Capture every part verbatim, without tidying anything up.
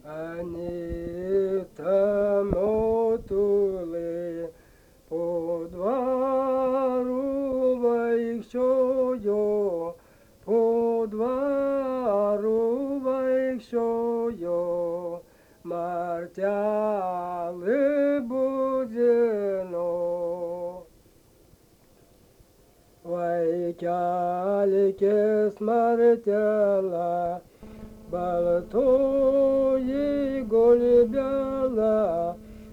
ані там отули по двору вайшою, по двору вайшою, мартяли будено. Вайкяльке смертела, Балтої голубяла,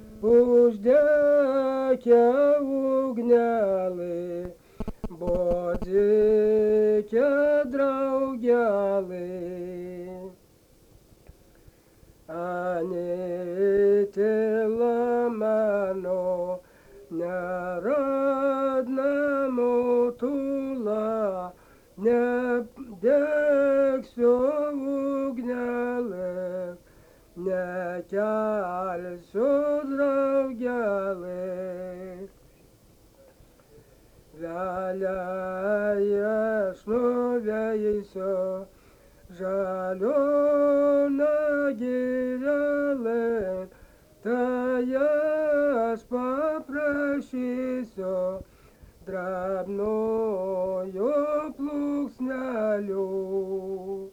уждяке угняли, бо дике драугяли. Ані тела мано, народному тула, не дек все угняли, не тяль все драугяли. Вяляєш, ну вяйся, жалена гирялен, та я ж попрощися, драбною плуг снялю.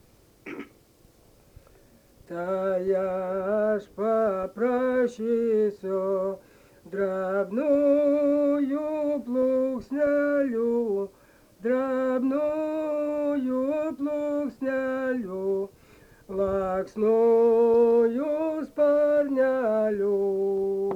Та я ж попрощися, драбною плуг снялю, драбною плуг снялю, лаксною спарнялю.